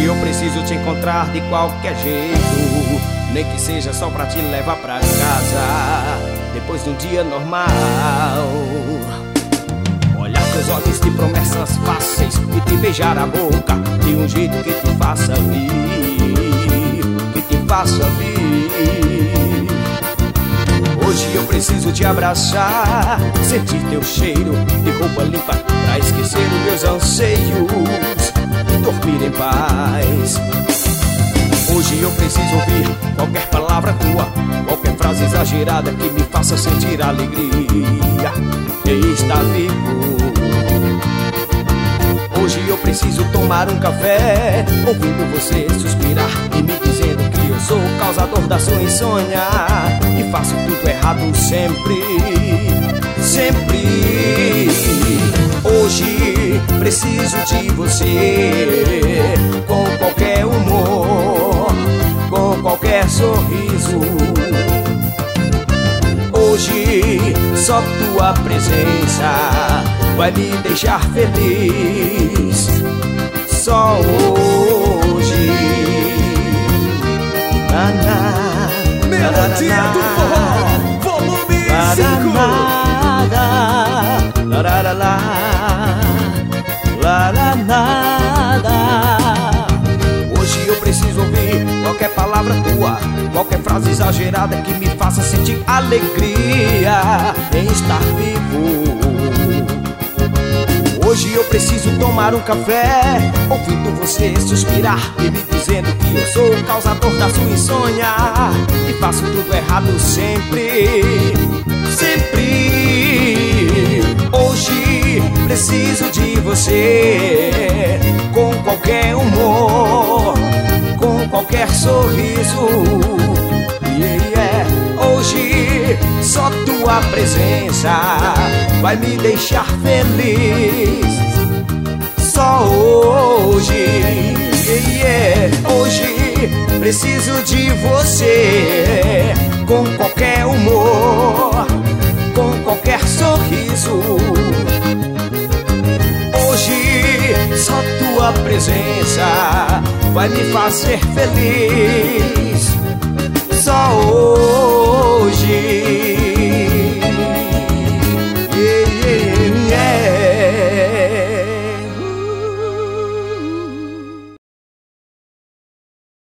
Hoje eu preciso te encontrar de qualquer jeito, nem que seja só pra te levar pra casa, depois de um dia normal. Olhar teus olhos de promessas fáceis e te beijar a boca de um jeito que te faça vir, que te faça vir. Hoje eu preciso te abraçar, sentir teu cheiro de roupa limpa pra esquecer os meus anseios e dormir em paz. Hoje eu preciso ouvir qualquer palavra tua, qualquer frase exagerada que me faça sentir alegria e estar vivo. Hoje eu preciso tomar um café, ouvindo você suspirar e me dizendo que eu sou o causador da sua insônia e faço tudo errado sempre, sempre. Hoje preciso de você, com qualquer humor, com qualquer sorriso. Hoje só tua presença vai me deixar feliz. Só hoje. Melodia do Forró, volume 5. Hoje eu preciso ouvir qualquer palavra tua, qualquer frase exagerada que me faça sentir alegria em estar vivo. Hoje eu preciso tomar um café, ouvindo você suspirar e me dizendo que eu sou o causador da sua insônia e faço tudo errado sempre, sempre. Hoje preciso de você, com qualquer humor, com qualquer sorriso. Hoje só tua presença vai me deixar feliz. Só hoje, hoje preciso de você, com qualquer humor, com qualquer sorriso. Hoje só tua presença vai me fazer feliz. Só hoje.